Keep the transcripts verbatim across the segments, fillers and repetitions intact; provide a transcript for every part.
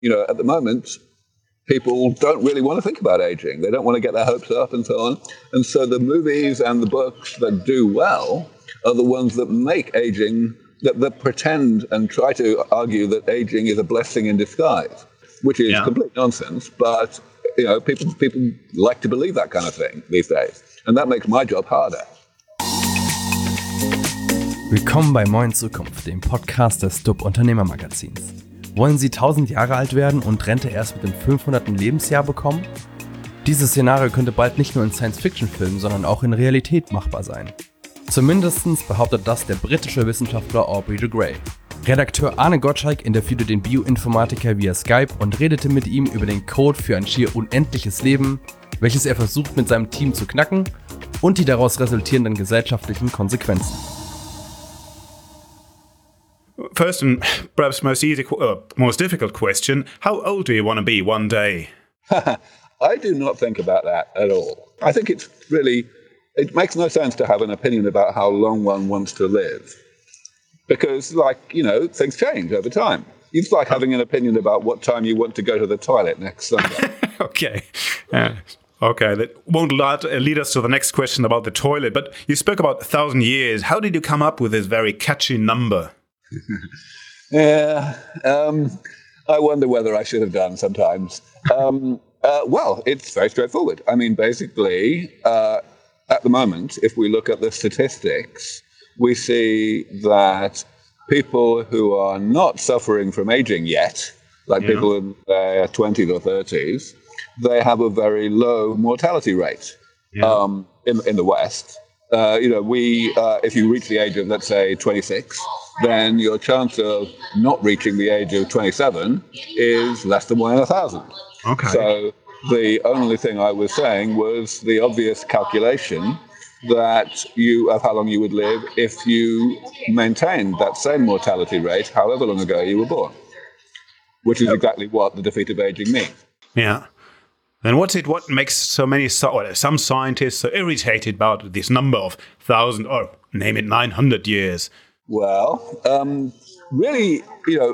you know, at the moment, people don't really want to think about aging. They don't want to get their hopes up and so on. And so the movies and the books that do well are the ones that make aging, that, that pretend and try to argue that aging is a blessing in disguise, which is yeah. complete nonsense. But, you know, people people like to believe that kind of thing these days. And that makes my job harder. Willkommen bei Moin Zukunft, dem Podcast des D U B-Unternehmermagazins. Wollen Sie tausend Jahre alt werden und Rente erst mit dem fünfhunderten Lebensjahr bekommen? Dieses Szenario könnte bald nicht nur in Science-Fiction-Filmen, sondern auch in Realität machbar sein. Zumindest behauptet das der britische Wissenschaftler Aubrey de Grey. Redakteur Arne Gottschalk interviewte den Bioinformatiker via Skype und redete mit ihm über den Code für ein schier unendliches Leben, welches er versucht mit seinem Team zu knacken, und die daraus resultierenden gesellschaftlichen Konsequenzen. First and perhaps most easy, uh, most difficult question, how old do you want to be one day? I do not think about that at all. I think it's really, it makes no sense to have an opinion about how long one wants to live. Because, like, you know, things change over time. It's like having an opinion about what time you want to go to the toilet next Sunday. Okay. Uh, okay, that won't lead us to the next question about the toilet. But you spoke about a thousand years. How did you come up with this very catchy number? yeah, um, I wonder whether I should have done sometimes. Um, uh, well, it's very straightforward. I mean, basically, uh, at the moment, if we look at the statistics, we see that people who are not suffering from aging yet, like yeah. people in their twenties or thirties, they have a very low mortality rate yeah. um, in, in the West. Uh, you know, we, uh, if you reach the age of, let's say, twenty-six, then your chance of not reaching the age of twenty-seven is less than one in a thousand. Okay. So the only thing I was saying was the obvious calculation that you of how long you would live if you maintained that same mortality rate, however long ago you were born, which is exactly what the defeat of aging means. Yeah. Then what's it? What makes so many well, some scientists so irritated about this number of thousand or name it nine hundred years? Well, um, really, you know,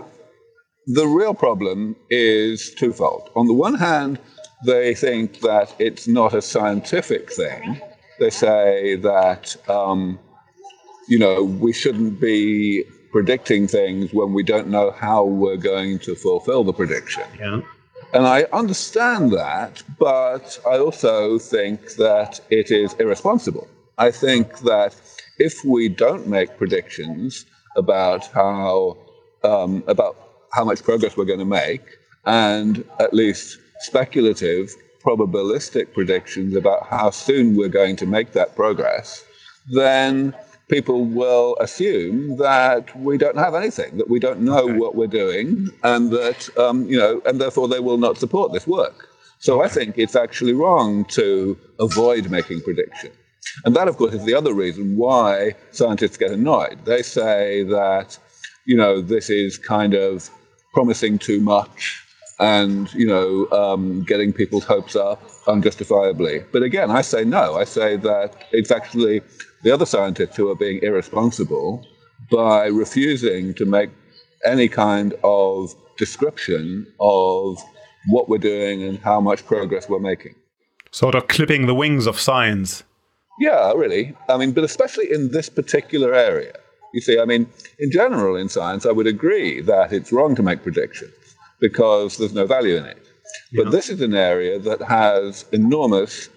the real problem is twofold. On the one hand, they think that it's not a scientific thing. They say that, um, you know, we shouldn't be predicting things when we don't know how we're going to fulfill the prediction. Yeah. And I understand that, but I also think that it is irresponsible. I think that if we don't make predictions about how um, about how much progress we're going to make, and at least speculative, probabilistic predictions about how soon we're going to make that progress, then people will assume that we don't have anything, that we don't know okay. what we're doing, and that, um, you know, and therefore they will not support this work. So okay. I think it's actually wrong to avoid making predictions. And that, of course, is the other reason why scientists get annoyed. They say that, you know, this is kind of promising too much and, you know, um, getting people's hopes up unjustifiably. But again, I say no. I say that it's actually the other scientists who are being irresponsible by refusing to make any kind of description of what we're doing and how much progress we're making. Sort of clipping the wings of science. Yeah, really. I mean, but especially in this particular area. You see, I mean, in general in science, I would agree that it's wrong to make predictions because there's no value in it. But yeah. this is an area that has enormous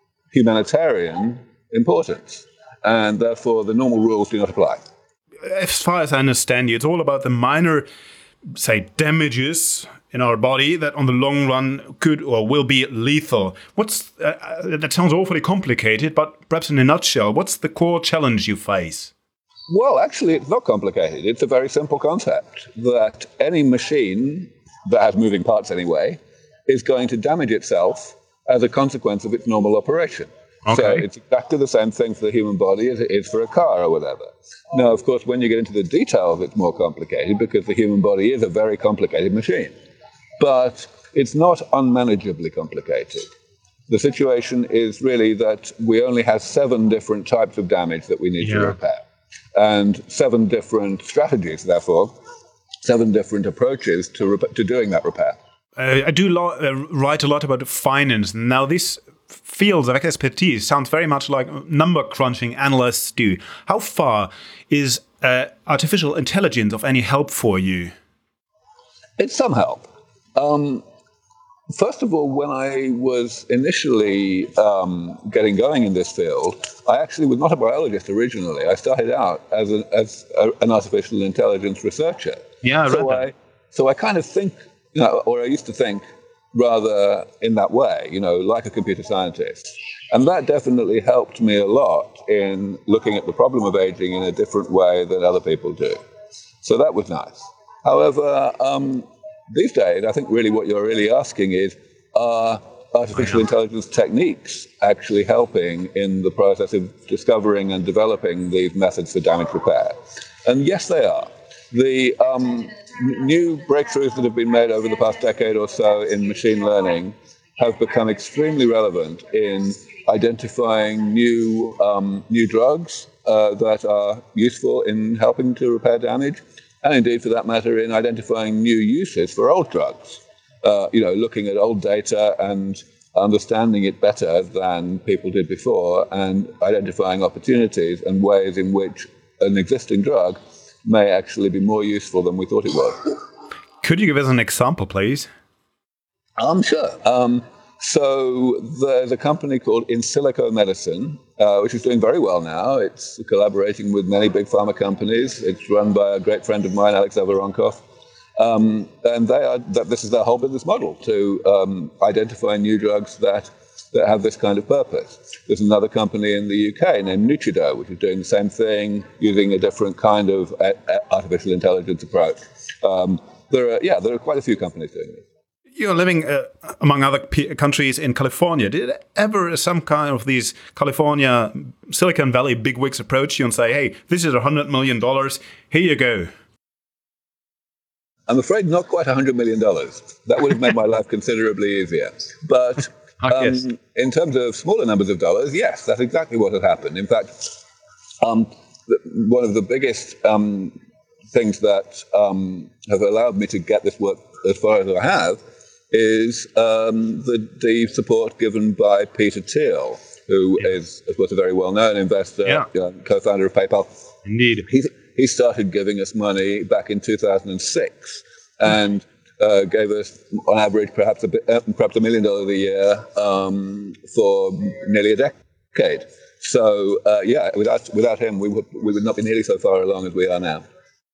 humanitarian importance. And therefore, the normal rules do not apply. As far as I understand you, it's all about the minor, say, damages in our body that on the long run could or will be lethal. What's uh, that sounds awfully complicated, but perhaps in a nutshell, what's the core challenge you face? Well, actually, it's not complicated. It's a very simple concept that any machine that has moving parts anyway is going to damage itself as a consequence of its normal operation. Okay. So it's exactly the same thing for the human body as it is for a car or whatever. Now, of course, when you get into the details, it's more complicated because the human body is a very complicated machine. But it's not unmanageably complicated. The situation is really that we only have seven different types of damage that we need yeah. to repair. And seven different strategies, therefore, seven different approaches to rep- to doing that repair. uh, I do lo- uh, write a lot about finance. Now, this fields of expertise sounds very much like number crunching analysts do. How far is uh, artificial intelligence of any help for you? It's some help. Um, first of all, when I was initially um, getting going in this field, I actually was not a biologist originally. I started out as, a, as a, an artificial intelligence researcher. Yeah, I read so that. I, so I kind of think, you know, or I used to think rather in that way, you know, like a computer scientist. And that definitely helped me a lot in looking at the problem of aging in a different way than other people do. So that was nice. However, um, these days, I think really what you're really asking is, are artificial intelligence techniques actually helping in the process of discovering and developing these methods for damage repair? And yes, they are. The um, new breakthroughs that have been made over the past decade or so in machine learning have become extremely relevant in identifying new um, new drugs uh, that are useful in helping to repair damage, and indeed, for that matter, in identifying new uses for old drugs. Uh, you know, looking at old data and understanding it better than people did before, and identifying opportunities and ways in which an existing drug may actually be more useful than we thought it was. Could you give us an example, please? Um, sure. Um, so there's a company called In Silico Medicine, uh, which is doing very well now. It's collaborating with many big pharma companies. It's run by a great friend of mine, Alex Voronkov. Um, and they are, that this is their whole business model, to um, identify new drugs that, that have this kind of purpose. There's another company in the U K named Nutrido, which is doing the same thing, using a different kind of a, a artificial intelligence approach. Um, there are, yeah, there are quite a few companies doing this. You're living, uh, among other p- countries, in California. Did ever some kind of these California, Silicon Valley bigwigs approach you and say, hey, this is one hundred million dollars, here you go? I'm afraid not quite one hundred million dollars. That would have made my life considerably easier. But um, in terms of smaller numbers of dollars, yes, that's exactly what had happened. In fact, um, the, one of the biggest um, things that um, have allowed me to get this work as far as I have is um, the, the support given by Peter Thiel, who yeah. is, of course, a very well-known investor, yeah. uh, co-founder of PayPal. Indeed. He, he started giving us money back in two thousand six and uh, gave us, on average, perhaps a, bit, uh, perhaps a million dollars a year um, for nearly a decade. So, uh, yeah, without, without him, we would, we would not be nearly so far along as we are now.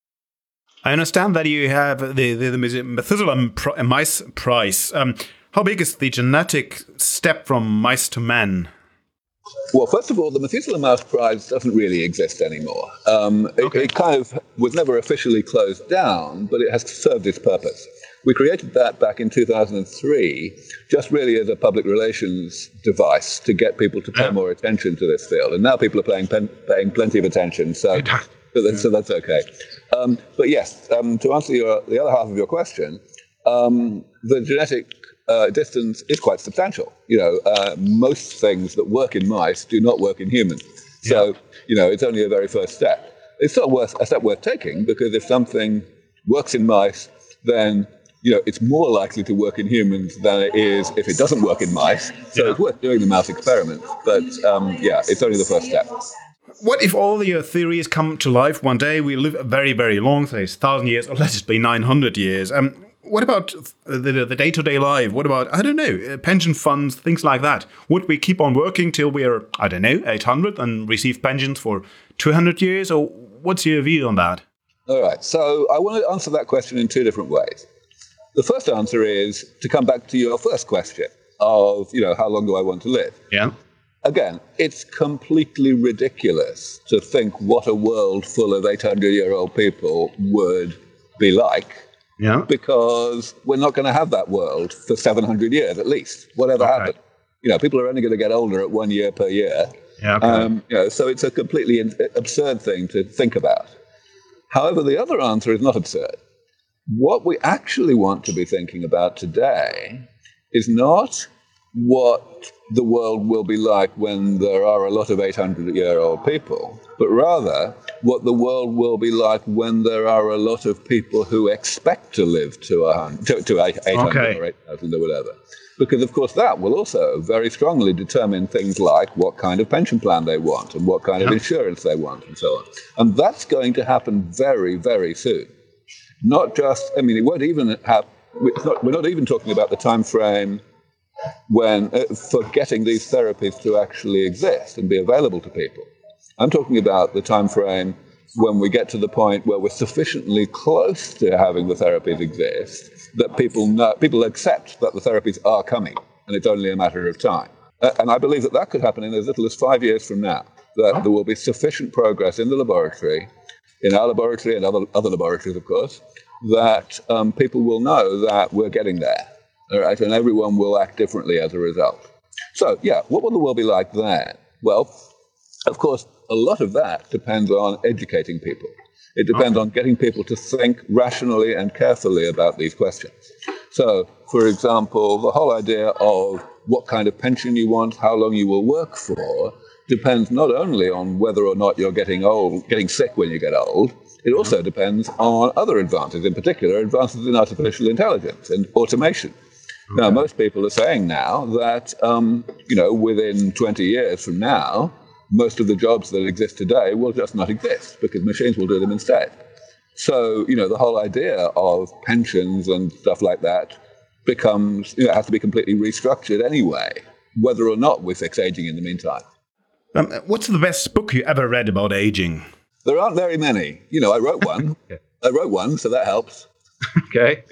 I understand that you have the, the, the Methuselah mice prize. Um, how big is the genetic step from mice to man? Well, first of all, the Methuselah Mouse Prize doesn't really exist anymore. Um, okay. it, it kind of was never officially closed down, but it has served its purpose. We created that back in two thousand three, just really as a public relations device to get people to pay yeah. more attention to this field. And now people are paying, pen, paying plenty of attention, so, so, that's, so that's okay. Um, but yes, um, to answer your, the other half of your question, um, the genetic Uh, distance is quite substantial. You know, uh, most things that work in mice do not work in humans. So, yeah. you know, it's only a very first step. It's not worth a step worth taking, because if something works in mice, then, you know, it's more likely to work in humans than it is if it doesn't work in mice. So yeah. it's worth doing the mouse experiment. But um, yeah, it's only the first step. What if all your theories come to life one day? We live very, very long, say, one thousand years, or let it be nine hundred years. Um, What about the, the day-to-day life? What about, I don't know, pension funds, things like that? Would we keep on working till we're, I don't know, eight hundred and receive pensions for two hundred years? Or what's your view on that? All right. So I want to answer that question in two different ways. The first answer is to come back to your first question of, you know, how long do I want to live? Yeah. Again, it's completely ridiculous to think what a world full of eight hundred-year-old people would be like. Yeah. Because we're not going to have that world for seven hundred years at least, whatever okay. happened. You know, people are only going to get older at one year per year. Yeah, okay. um, you know, so it's a completely in- absurd thing to think about. However, the other answer is not absurd. What we actually want to be thinking about today is not what the world will be like when there are a lot of eight hundred year old people, but rather what the world will be like when there are a lot of people who expect to live to, a hundred, to, to eight hundred okay. or eight thousand or whatever. Because, of course, that will also very strongly determine things like what kind of pension plan they want and what kind of insurance they want and so on. And that's going to happen very, very soon. Not just, I mean, it won't even have, it's not, we're not even talking about the time frame when uh, for getting these therapies to actually exist and be available to people. I'm talking about the time frame when we get to the point where we're sufficiently close to having the therapies exist that people know, people accept that the therapies are coming, and it's only a matter of time. Uh, and I believe that that could happen in as little as five years from now, that there will be sufficient progress in the laboratory, in our laboratory and other, other laboratories, of course, that um, people will know that we're getting there, all right? And everyone will act differently as a result. So, yeah, what will the world be like then? Well, of course, a lot of that depends on educating people. It depends on getting people to think rationally and carefully about these questions. So, for example, the whole idea of what kind of pension you want, how long you will work for, depends not only on whether or not you're getting old, getting sick when you get old, it also depends on other advances, in particular advances in artificial intelligence and automation. Okay. Now, most people are saying now that, um, you know, within twenty years from now, most of the jobs that exist today will just not exist because machines will do them instead. So, you know, the whole idea of pensions and stuff like that becomes, you know, has to be completely restructured anyway, whether or not we fix aging in the meantime. Um, what's the best book you ever read about aging? There aren't very many. You know, I wrote one. Okay. I wrote one, so that helps. Okay.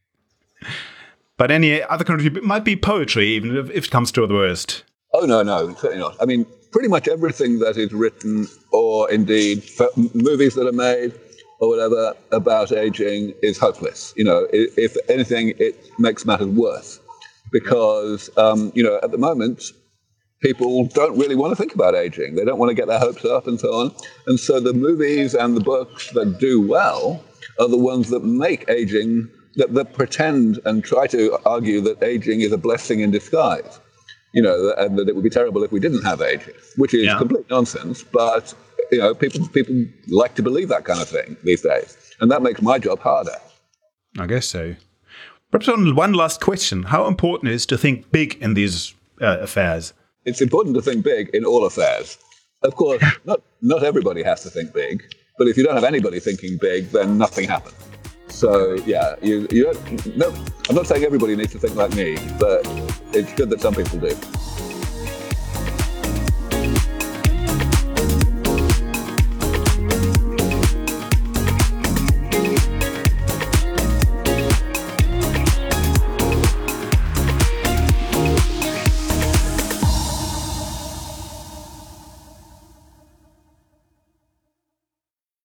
But any other contribution, it might be poetry, even if, if it comes to the worst. Oh, no, no, certainly not. I mean, pretty much everything that is written, or indeed movies that are made, or whatever, about aging is hopeless. You know, if anything, it makes matters worse. Because, um, you know, at the moment, people don't really want to think about aging. They don't want to get their hopes up and so on. And so the movies and the books that do well are the ones that make aging, that, that pretend and try to argue that aging is a blessing in disguise. You know, and that it would be terrible if we didn't have aging, which is yeah. complete nonsense. But, you know, people people like to believe that kind of thing these days. And that makes my job harder. I guess so. Perhaps on one last question. How important is to think big in these uh, affairs? It's important to think big in all affairs. Of course, not, not everybody has to think big. But if you don't have anybody thinking big, then nothing happens. So, yeah, you, you don't, no, I'm not saying everybody needs to think like me, but it's good that some people do.